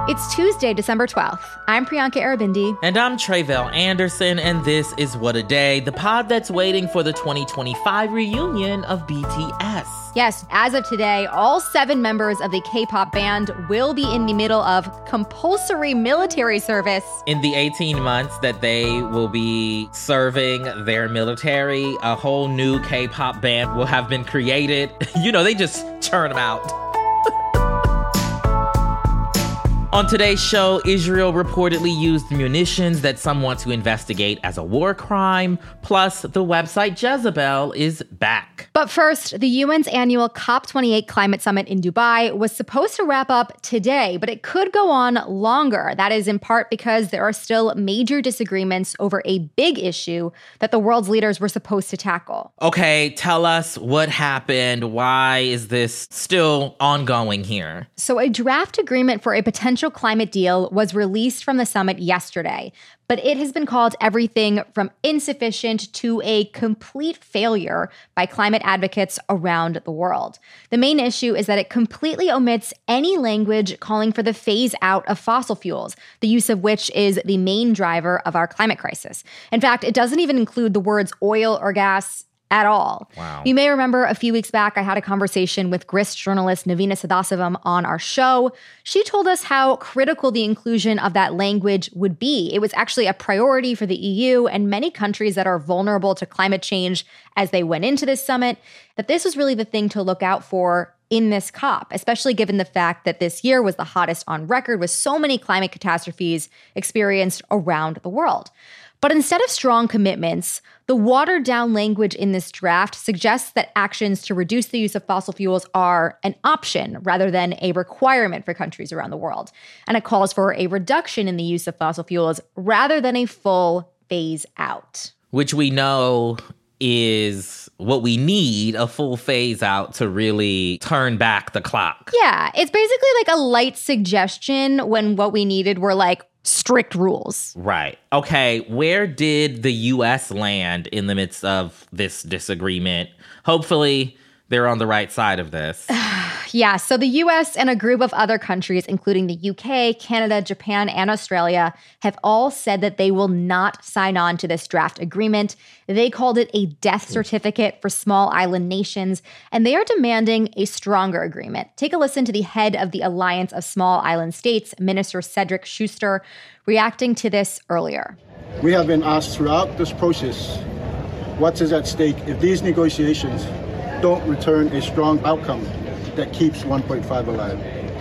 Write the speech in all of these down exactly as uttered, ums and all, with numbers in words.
It's Tuesday, December twelfth. I'm Priyanka Aribindi. And I'm Tre'vell Anderson, and this is What a Day, the pod that's waiting for the twenty twenty-five reunion of B T S. Yes, as of today, all seven members of the K-pop band will be in the middle of compulsory military service. In the eighteen months that they will be serving their military, a whole new K-pop band will have been created. You know, they just churn them out. On today's show, Israel reportedly used munitions that some want to investigate as a war crime. Plus, the website Jezebel is back. But first, the U N's annual COP twenty-eight climate summit in Dubai was supposed to wrap up today, but it could go on longer. That is in part because there are still major disagreements over a big issue that the world's leaders were supposed to tackle. Okay, tell us what happened. Why is this still ongoing here? So a draft agreement for a potential climate deal was released from the summit yesterday, but it has been called everything from insufficient to a complete failure by climate advocates around the world. The main issue is that it completely omits any language calling for the phase out of fossil fuels, the use of which is the main driver of our climate crisis. In fact, it doesn't even include the words oil or gas at all. Wow. You may remember a few weeks back, I had a conversation with Grist journalist Navina Sadasivam on our show. She told us how critical the inclusion of that language would be. It was actually a priority for the E U and many countries that are vulnerable to climate change as they went into this summit, that this was really the thing to look out for in this COP, especially given the fact that this year was the hottest on record with so many climate catastrophes experienced around the world. But instead of strong commitments, the watered-down language in this draft suggests that actions to reduce the use of fossil fuels are an option rather than a requirement for countries around the world. And it calls for a reduction in the use of fossil fuels rather than a full phase out. Which we know is what we need, a full phase out to really turn back the clock. Yeah, it's basically like a light suggestion when what we needed were like strict rules. Right. Okay, where did the U S land in the midst of this disagreement? Hopefully, they're on the right side of this. Yeah, so the U S and a group of other countries, including the U K, Canada, Japan, and Australia, have all said that they will not sign on to this draft agreement. They called it a death certificate for small island nations, and they are demanding a stronger agreement. Take a listen to the head of the Alliance of Small Island States, Minister Cedric Schuster, reacting to this earlier. We have been asked throughout this process what is at stake if these negotiations don't return a strong outcome that keeps one point five alive.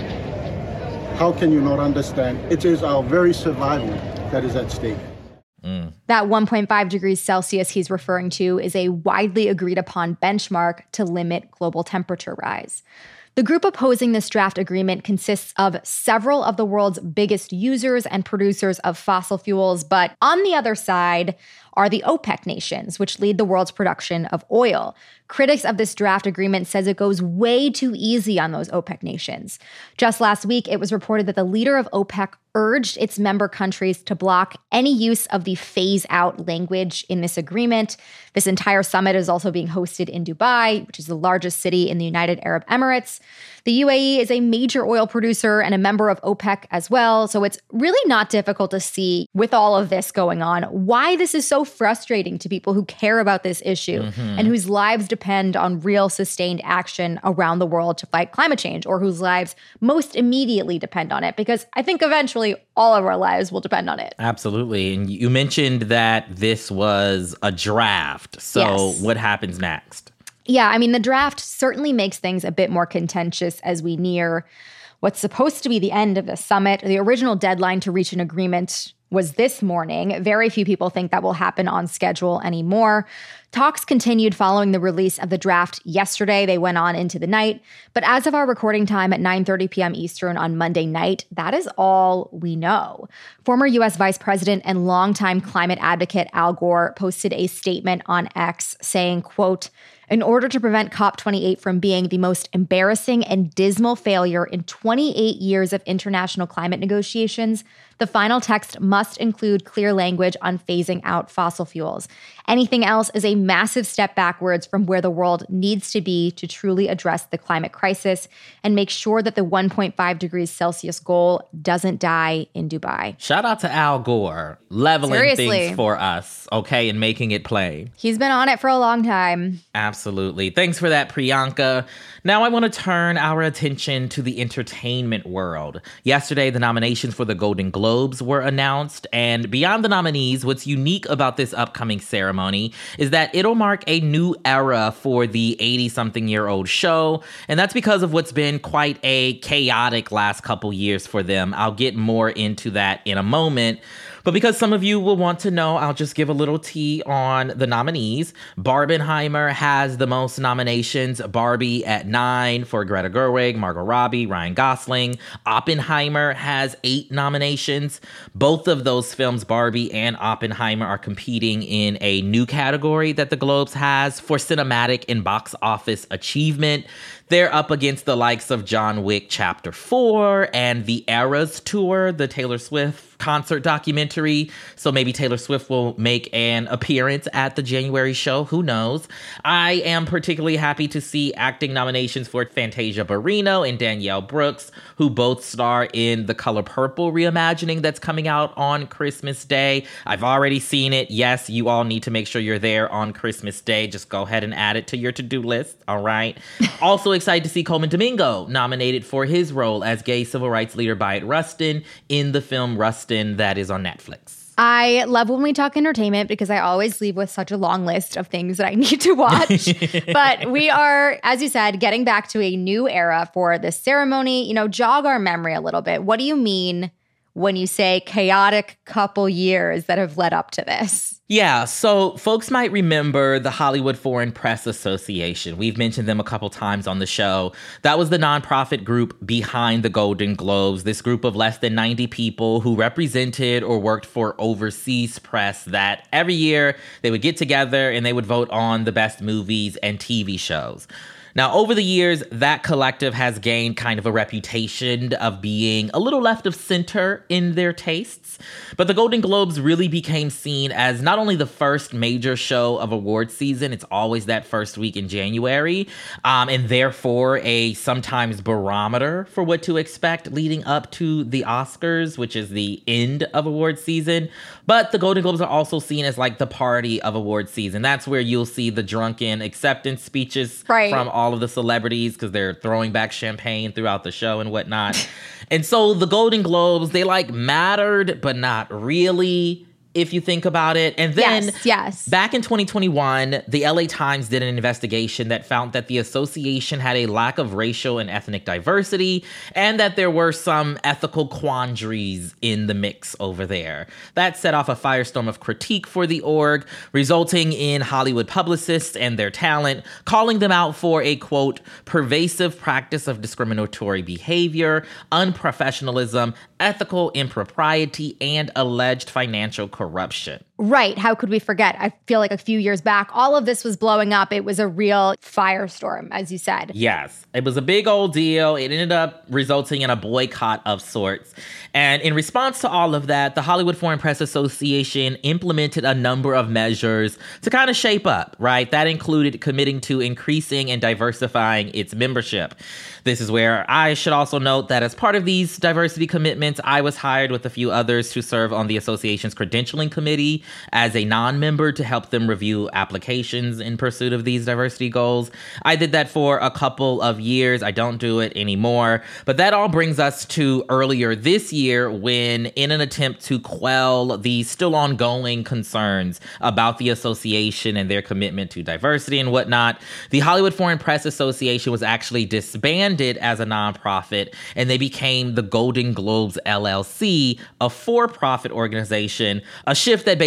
How can you not understand? It is our very survival that is at stake. Mm. That one point five degrees Celsius he's referring to is a widely agreed upon benchmark to limit global temperature rise. The group opposing this draft agreement consists of several of the world's biggest users and producers of fossil fuels, but on the other side are the OPEC nations, which lead the world's production of oil. Critics of this draft agreement says it goes way too easy on those OPEC nations. Just last week, it was reported that the leader of OPEC urged its member countries to block any use of the phase-out language in this agreement. This entire summit is also being hosted in Dubai, which is the largest city in the United Arab Emirates. The U A E is a major oil producer and a member of OPEC as well, so it's really not difficult to see, with all of this going on, why this is so frustrating to people who care about this issue mm-hmm. and whose lives depend on real sustained action around the world to fight climate change, or whose lives most immediately depend on it, because I think eventually all of our lives will depend on it. Absolutely. And you mentioned that this was a draft. So yes. What happens next? Yeah, I mean, the draft certainly makes things a bit more contentious as we near what's supposed to be the end of the summit. The original deadline to reach an agreement was this morning. Very few people think that will happen on schedule anymore. Talks continued following the release of the draft yesterday. They went on into the night. But as of our recording time at nine thirty p.m. Eastern on Monday night, that is all we know. Former U S Vice President and longtime climate advocate Al Gore posted a statement on X saying, quote, In order to prevent COP twenty-eight from being the most embarrassing and dismal failure in twenty-eight years of international climate negotiations, the final text must include clear language on phasing out fossil fuels. Anything else is a massive step backwards from where the world needs to be to truly address the climate crisis and make sure that the one point five degrees Celsius goal doesn't die in Dubai. Shout out to Al Gore, leveling Seriously. things for us, okay, and making it play. He's been on it for a long time. Absolutely. Thanks for that, Priyanka. Now I want to turn our attention to the entertainment world. Yesterday, the nominations for the Golden Globes were announced, and beyond the nominees, what's unique about this upcoming ceremony is that it'll mark a new era for the eighty-something-year-old show, and that's because of what's been quite a chaotic last couple years for them. I'll get more into that in a moment. But because some of you will want to know, I'll just give a little tea on the nominees. Barbenheimer has the most nominations. Barbie at nine for Greta Gerwig, Margot Robbie, Ryan Gosling. Oppenheimer has eight nominations. Both of those films, Barbie and Oppenheimer, are competing in a new category that the Globes has for cinematic and box office achievement. They're up against the likes of John Wick Chapter four and the Eras Tour, the Taylor Swift concert documentary. So maybe Taylor Swift will make an appearance at the January show. Who knows? I am particularly happy to see acting nominations for Fantasia Barrino and Danielle Brooks, who both star in The Color Purple reimagining that's coming out on Christmas Day. I've already seen it. Yes, you all need to make sure you're there on Christmas Day. Just go ahead and add it to your to-do list. All right. Also excited to see Coleman Domingo nominated for his role as gay civil rights leader Bayard Rustin in the film Rustin that is on Netflix. I love when we talk entertainment because I always leave with such a long list of things that I need to watch. But we are, as you said, getting back to a new era for this ceremony. You know, jog our memory a little bit. What do you mean when you say chaotic couple years that have led up to this? Yeah, so folks might remember the Hollywood Foreign Press Association. We've mentioned them a couple times on the show. That was the nonprofit group behind the Golden Globes, this group of less than ninety people who represented or worked for overseas press that every year they would get together and they would vote on the best movies and T V shows. Now, over the years, that collective has gained kind of a reputation of being a little left of center in their tastes. But the Golden Globes really became seen as not only the first major show of award season, it's always that first week in January, um, and therefore a sometimes barometer for what to expect leading up to the Oscars, which is the end of award season. But the Golden Globes are also seen as like the party of award season. That's where you'll see the drunken acceptance speeches right. from all of the celebrities because they're throwing back champagne throughout the show and whatnot. And so the Golden Globes, they like mattered, but not really, if you think about it. And then yes, yes. back in twenty twenty-one, the L A Times did an investigation that found that the association had a lack of racial and ethnic diversity and that there were some ethical quandaries in the mix over there. That set off a firestorm of critique for the org, resulting in Hollywood publicists and their talent calling them out for a, quote, pervasive practice of discriminatory behavior, unprofessionalism, ethical impropriety, and alleged financial corruption. Right. How could we forget? I feel like a few years back, all of this was blowing up. It was a real firestorm, as you said. Yes. It was a big old deal. It ended up resulting in a boycott of sorts. And in response to all of that, the Hollywood Foreign Press Association implemented a number of measures to kind of shape up, right? That included committing to increasing and diversifying its membership. This is where I should also note that as part of these diversity commitments, I was hired with a few others to serve on the association's credentialing committee as a non-member to help them review applications in pursuit of these diversity goals. I did that for a couple of years. I don't do it anymore. But that all brings us to earlier this year when, in an attempt to quell the still ongoing concerns about the association and their commitment to diversity and whatnot, the Hollywood Foreign Press Association was actually disbanded as a nonprofit, and they became the Golden Globes L L C, a for-profit organization, a shift that basically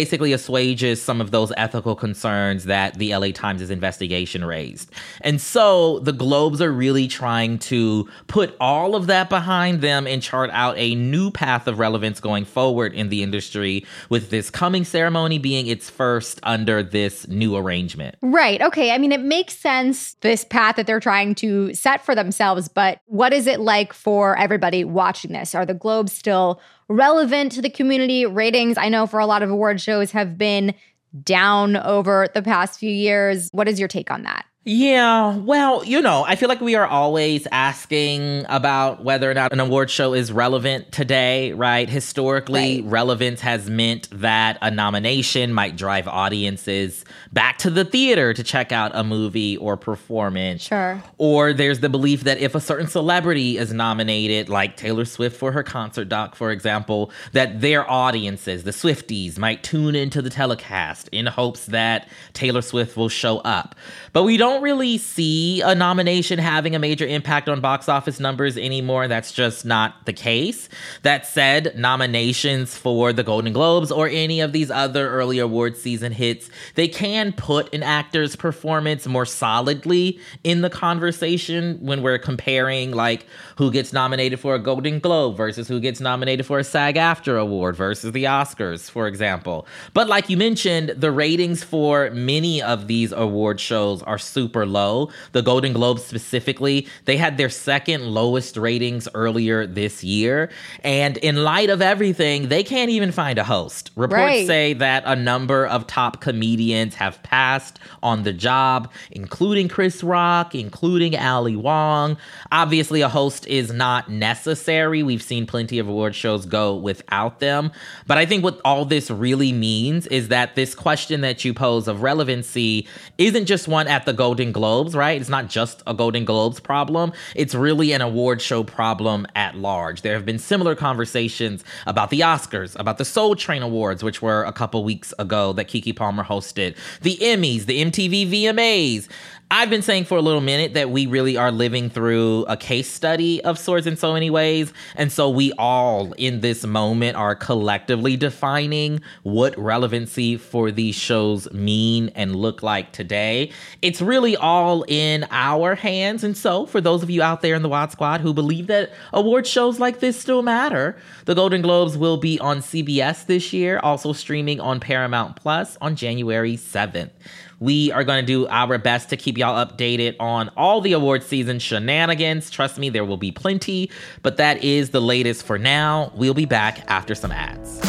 basically assuages some of those ethical concerns that the L A Times' investigation raised. And so the Globes are really trying to put all of that behind them and chart out a new path of relevance going forward in the industry, with this coming ceremony being its first under this new arrangement. Right. Okay. I mean, it makes sense, this path that they're trying to set for themselves, but what is it like for everybody watching this? Are the Globes still relevant to the community? Ratings, I know for a lot of award shows, have been down over the past few years. What is your take on that? Yeah, well, you know, I feel like we are always asking about whether or not an award show is relevant today, right? Historically, right. Relevance has meant that a nomination might drive audiences back to the theater to check out a movie or performance. Sure. Or there's the belief that if a certain celebrity is nominated, like Taylor Swift for her concert doc, for example, that their audiences, the Swifties, might tune into the telecast in hopes that Taylor Swift will show up. But we don't really see a nomination having a major impact on box office numbers anymore. That's just not the case. That said, nominations for the Golden Globes or any of these other early award season hits, they can put an actor's performance more solidly in the conversation when we're comparing, like, who gets nominated for a Golden Globe versus who gets nominated for a SAG-AFTRA award versus the Oscars, for example. But like you mentioned, the ratings for many of these award shows are super low. The Golden Globes specifically, they had their second lowest ratings earlier this year. And in light of everything, they can't even find a host. Reports right. say that a number of top comedians have passed on the job, including Chris Rock, including Ali Wong. Obviously, a host is not necessary. We've seen plenty of award shows go without them. But I think what all this really means is that this question that you pose of relevancy isn't just one at the Golden Globes, right? It's not just a Golden Globes problem. It's really an award show problem at large. There have been similar conversations about the Oscars, about the Soul Train Awards, which were a couple weeks ago that Keke Palmer hosted, the Emmys, the M T V V M As. I've been saying for a little minute that we really are living through a case study of sorts in so many ways. And so we all in this moment are collectively defining what relevancy for these shows mean and look like today. It's really all in our hands. And so for those of you out there in the Wad Squad who believe that award shows like this still matter, the Golden Globes will be on C B S this year, also streaming on Paramount Plus on January seventh. We are going to do our best to keep y'all updated on all the award season shenanigans. Trust me, there will be plenty, but that is the latest for now. We'll be back after some ads.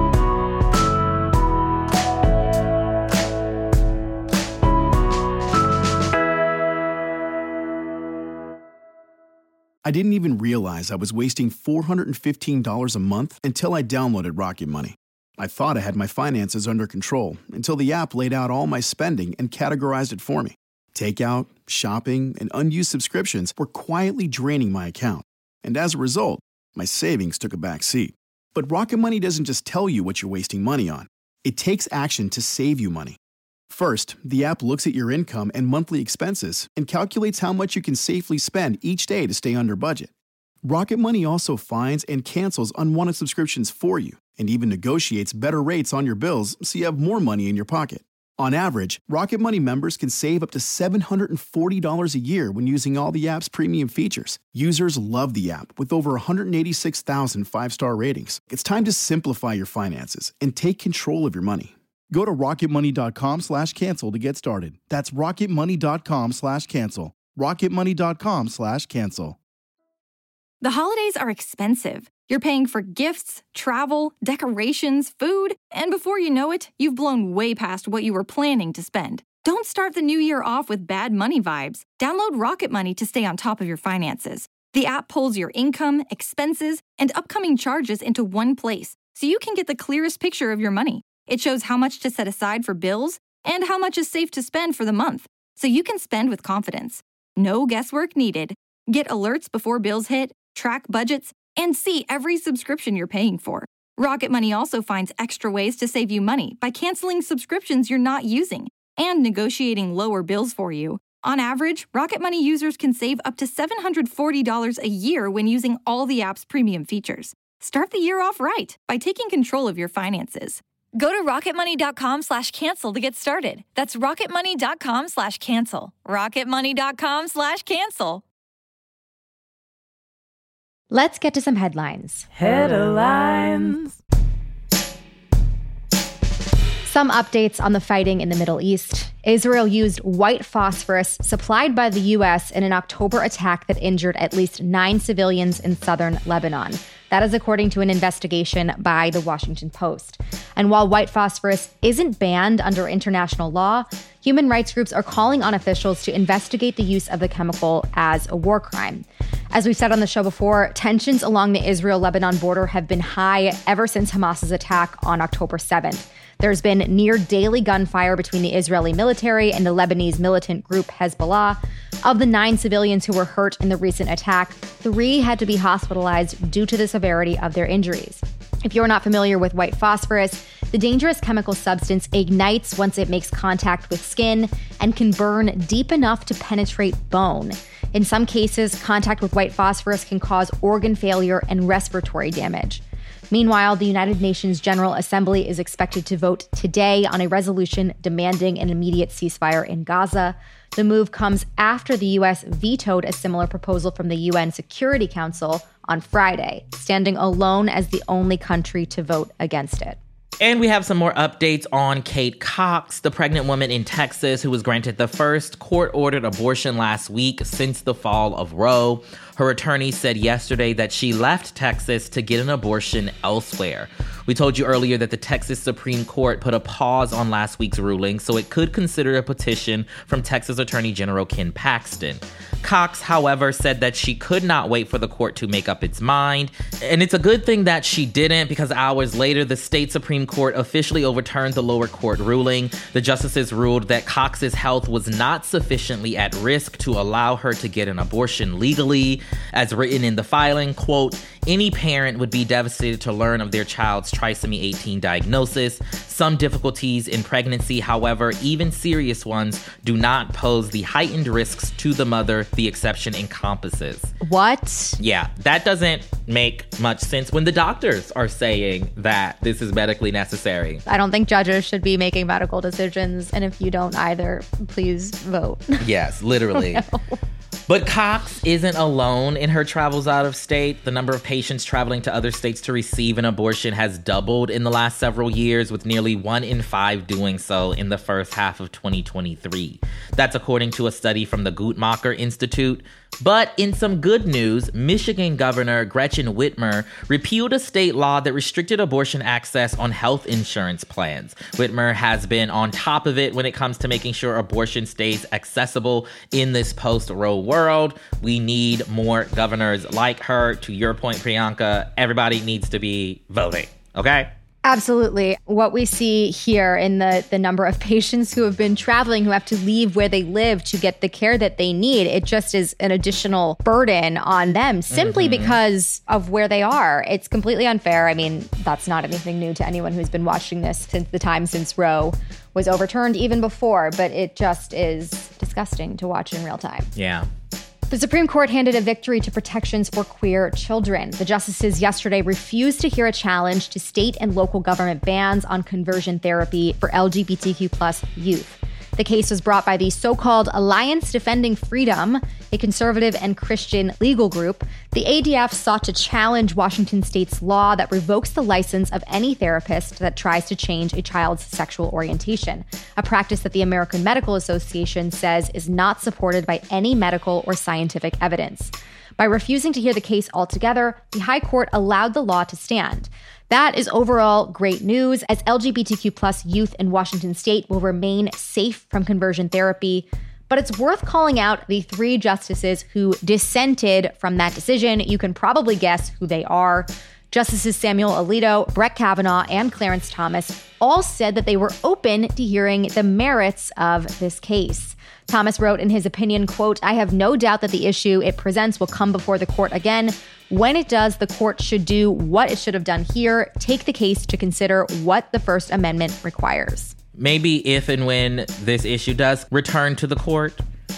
I didn't even realize I was wasting four hundred fifteen dollars a month until I downloaded Rocket Money. I thought I had my finances under control until the app laid out all my spending and categorized it for me. Takeout, shopping, and unused subscriptions were quietly draining my account. And as a result, my savings took a back seat. But Rocket Money doesn't just tell you what you're wasting money on. It takes action to save you money. First, the app looks at your income and monthly expenses and calculates how much you can safely spend each day to stay under budget. Rocket Money also finds and cancels unwanted subscriptions for you and even negotiates better rates on your bills so you have more money in your pocket. On average, Rocket Money members can save up to seven hundred forty dollars a year when using all the app's premium features. Users love the app with over one hundred eighty-six thousand five-star ratings. It's time to simplify your finances and take control of your money. Go to rocketmoney.com slash cancel to get started. That's rocketmoney.com slash cancel. rocketmoney.com slash cancel. The holidays are expensive. You're paying for gifts, travel, decorations, food, and before you know it, you've blown way past what you were planning to spend. Don't start the new year off with bad money vibes. Download Rocket Money to stay on top of your finances. The app pulls your income, expenses, and upcoming charges into one place, so you can get the clearest picture of your money. It shows how much to set aside for bills and how much is safe to spend for the month, so you can spend with confidence. No guesswork needed. Get alerts before bills hit, track budgets, and see every subscription you're paying for. Rocket Money also finds extra ways to save you money by canceling subscriptions you're not using and negotiating lower bills for you. On average, Rocket Money users can save up to seven hundred forty dollars a year when using all the app's premium features. Start the year off right by taking control of your finances. Go to rocketmoney.com slash cancel to get started. That's rocketmoney.com slash cancel. rocketmoney.com slash cancel. Let's get to some headlines. Headlines. Some updates on the fighting in the Middle East. Israel used white phosphorus supplied by the U S in an October attack that injured at least nine civilians in southern Lebanon. That is according to an investigation by the Washington Post. And while white phosphorus isn't banned under international law, human rights groups are calling on officials to investigate the use of the chemical as a war crime. As we've said on the show before, tensions along the Israel-Lebanon border have been high ever since Hamas's attack on October seventh. There's been near daily gunfire between the Israeli military and the Lebanese militant group Hezbollah. Of the nine civilians who were hurt in the recent attack, three had to be hospitalized due to the severity of their injuries. If you're not familiar with white phosphorus, the dangerous chemical substance ignites once it makes contact with skin and can burn deep enough to penetrate bone. In some cases, contact with white phosphorus can cause organ failure and respiratory damage. Meanwhile, the United Nations General Assembly is expected to vote today on a resolution demanding an immediate ceasefire in Gaza. The move comes after the U S vetoed a similar proposal from the U N Security Council on Friday, standing alone as the only country to vote against it. And we have some more updates on Kate Cox, the pregnant woman in Texas who was granted the first court-ordered abortion last week since the fall of Roe. Her attorney said yesterday that she left Texas to get an abortion elsewhere. We told you earlier that the Texas Supreme Court put a pause on last week's ruling, so it could consider a petition from Texas Attorney General Ken Paxton. Cox, however, said that she could not wait for the court to make up its mind. And it's a good thing that she didn't, because hours later, the state Supreme Court officially overturned the lower court ruling. The justices ruled that Cox's health was not sufficiently at risk to allow her to get an abortion legally. As written in the filing, quote, any parent would be devastated to learn of their child's trisomy eighteen diagnosis. Some difficulties in pregnancy, however, even serious ones, do not pose the heightened risks to the mother the exception encompasses. What? Yeah, that doesn't make much sense when the doctors are saying that this is medically necessary. I don't think judges should be making medical decisions, and if you don't either, please vote. Yes, literally. No. But Cox isn't alone in her travels out of state. The number of patients traveling to other states to receive an abortion has doubled in the last several years, with nearly one in five doing so in the first half of twenty twenty-three. That's according to a study from the Guttmacher Institute. But in some good news, Michigan Governor Gretchen Whitmer repealed a state law that restricted abortion access on health insurance plans. Whitmer has been on top of it when it comes to making sure abortion stays accessible in this post-Roe world. We need more governors like her. To your point, Priyanka, everybody needs to be voting, okay? Absolutely. What we see here in the, the number of patients who have been traveling, who have to leave where they live to get the care that they need, it just is an additional burden on them simply mm-hmm. because of where they are. It's completely unfair. I mean, that's not anything new to anyone who's been watching this since the time since Roe was overturned, even before, but it just is disgusting to watch in real time. Yeah. The Supreme Court handed a victory to protections for queer children. The justices yesterday refused to hear a challenge to state and local government bans on conversion therapy for L G B T Q plus youth. The case was brought by the so-called Alliance Defending Freedom, a conservative and Christian legal group. The A D F sought to challenge Washington state's law that revokes the license of any therapist that tries to change a child's sexual orientation, a practice that the American Medical Association says is not supported by any medical or scientific evidence. By refusing to hear the case altogether, the High Court allowed the law to stand. That is overall great news, as L G B T Q plus youth in Washington state will remain safe from conversion therapy. But it's worth calling out the three justices who dissented from that decision. You can probably guess who they are. Justices Samuel Alito, Brett Kavanaugh, and Clarence Thomas all said that they were open to hearing the merits of this case. Thomas wrote in his opinion, quote, I have no doubt that the issue it presents will come before the court again. When it does, the court should do what it should have done here, take the case to consider what the First Amendment requires. Maybe if and when this issue does return to the court,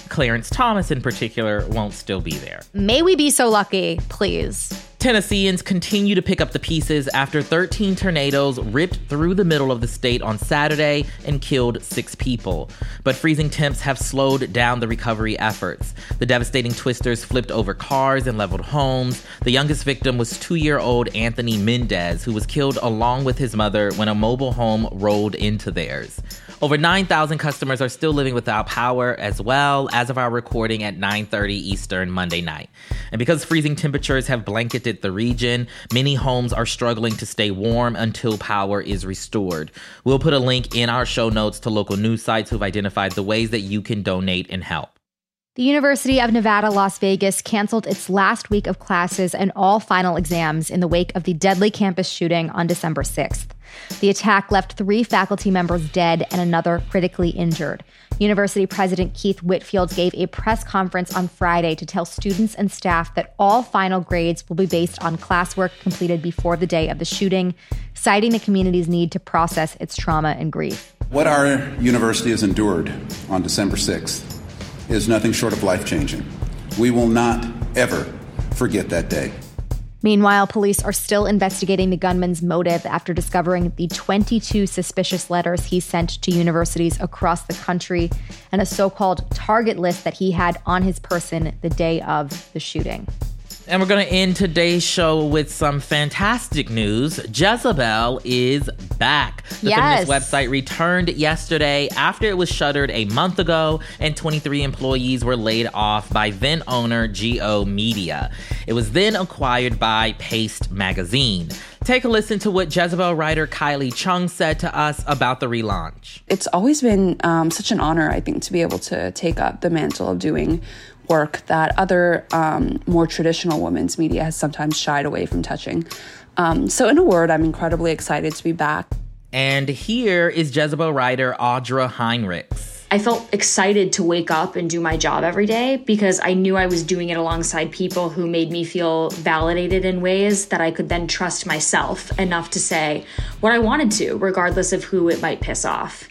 Clarence Thomas in particular won't still be there. May we be so lucky, please. Tennesseans continue to pick up the pieces after thirteen tornadoes ripped through the middle of the state on Saturday and killed six people. But freezing temps have slowed down the recovery efforts. The devastating twisters flipped over cars and leveled homes. The youngest victim was two-year-old Anthony Mendez, who was killed along with his mother when a mobile home rolled into theirs. Over nine thousand customers are still living without power as well as of our recording at nine thirty Eastern Monday night. And because freezing temperatures have blanketed the region, many homes are struggling to stay warm until power is restored. We'll put a link in our show notes to local news sites who've identified the ways that you can donate and help. The University of Nevada, Las Vegas canceled its last week of classes and all final exams in the wake of the deadly campus shooting on December sixth. The attack left three faculty members dead and another critically injured. University President Keith Whitfield gave a press conference on Friday to tell students and staff that all final grades will be based on classwork completed before the day of the shooting, citing the community's need to process its trauma and grief. What our university has endured on December sixth is nothing short of life-changing. We will not ever forget that day. Meanwhile, police are still investigating the gunman's motive after discovering the twenty-two suspicious letters he sent to universities across the country and a so-called target list that he had on his person the day of the shooting. And we're going to end today's show with some fantastic news. Jezebel is back. The yes. feminist website returned yesterday after it was shuttered a month ago, and twenty-three employees were laid off by then-owner G O Media. It was then acquired by Paste Magazine. Take a listen to what Jezebel writer Kylie Chung said to us about the relaunch. It's always been um, such an honor, I think, to be able to take up the mantle of doing work that other um, more traditional women's media has sometimes shied away from touching. Um, so in a word, I'm incredibly excited to be back. And here is Jezebel writer Audra Heinrichs. I felt excited to wake up and do my job every day because I knew I was doing it alongside people who made me feel validated in ways that I could then trust myself enough to say what I wanted to, regardless of who it might piss off.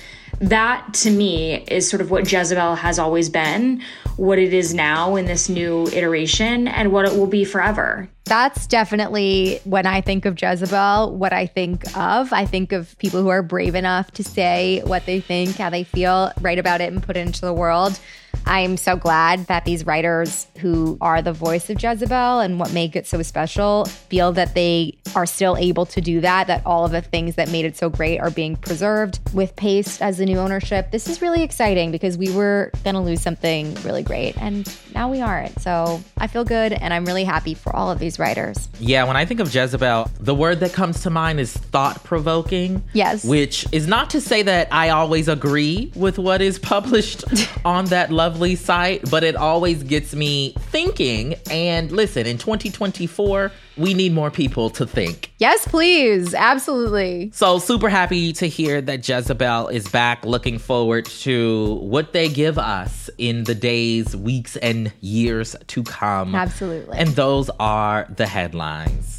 That, to me, is sort of what Jezebel has always been, what it is now in this new iteration, and what it will be forever. That's definitely, when I think of Jezebel, what I think of. I think of people who are brave enough to say what they think, how they feel, write about it, and put it into the world. I'm so glad that these writers who are the voice of Jezebel and what make it so special feel that they are still able to do that, that all of the things that made it so great are being preserved with Paste as the new ownership. This is really exciting because we were going to lose something really great and now we aren't. So I feel good and I'm really happy for all of these writers. Yeah, when I think of Jezebel, the word that comes to mind is thought-provoking. Yes. Which is not to say that I always agree with what is published on that lovely site, but it always gets me thinking. And listen, in twenty twenty-four, we need more people to think. Yes, please. Absolutely. So super happy to hear that Jezebel is back. Looking forward to what they give us in the days, weeks, and years to come. Absolutely. And those are the headlines.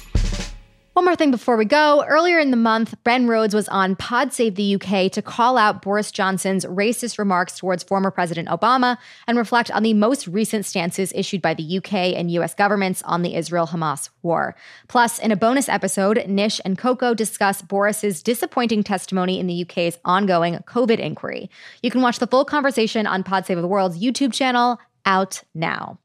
One more thing before we go. Earlier in the month, Ben Rhodes was on Pod Save the U K to call out Boris Johnson's racist remarks towards former President Obama and reflect on the most recent stances issued by the U K and U S governments on the Israel-Hamas war. Plus, in a bonus episode, Nish and Coco discuss Boris's disappointing testimony in the U K's ongoing COVID inquiry. You can watch the full conversation on Pod Save the World's YouTube channel, out now.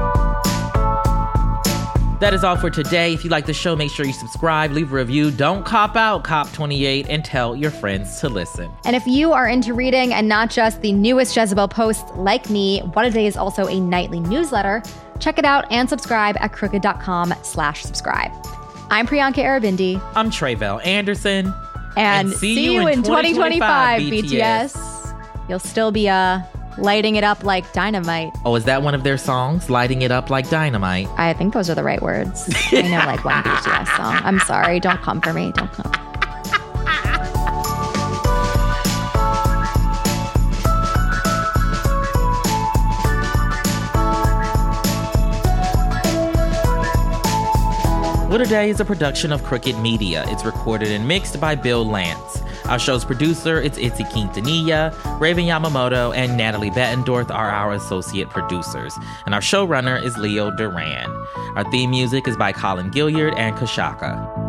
That is all for today. If you like the show, make sure you subscribe, leave a review. Don't cop out, Cop twenty-eight, and tell your friends to listen. And if you are into reading and not just the newest Jezebel posts like me, What A Day is also a nightly newsletter. Check it out and subscribe at crooked.com slash subscribe. I'm Priyanka Aribindi. I'm Tre'vell Anderson. And, and see, see you, you in twenty twenty-five, B T S. B T S. You'll still be uh, lighting it up like dynamite. Oh, is that one of their songs? Lighting it up like dynamite? I think those are the right words. I know like one B T S song. I'm sorry. Don't come for me. Don't come. What A Day is a production of Crooked Media. It's recorded and mixed by Bill Lance. Our show's producer is Itzy Quintanilla. Raven Yamamoto and Natalie Bettendorf are our associate producers. And our showrunner is Leo Duran. Our theme music is by Colin Gilliard and Kashaka.